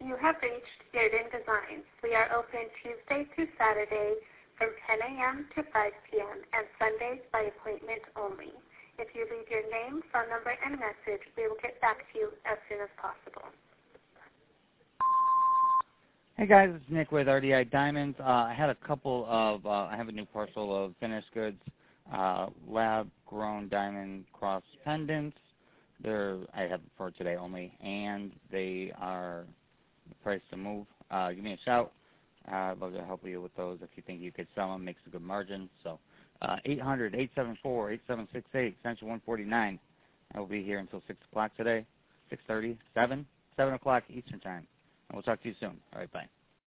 You have reached Dearden Designs. We are open Tuesday through Saturday from 10 a.m. to 5 p.m. and Sundays by appointment only. If you leave your name, phone number, and message, we will get back to you as soon as possible. Hey guys, it's Nick with RDI Diamonds. I had a couple of, I have a new parcel of finished goods, lab-grown diamond cross pendants. I have them for today only, and they are priced to move. Give me a shout. I'd love to help you with those if you think you could sell them. Makes a good margin. So 800-874-8768, extension 149. I will be here until 6 o'clock today, 6:30, 7 o'clock Eastern Time. And we'll talk to you soon. All right, bye.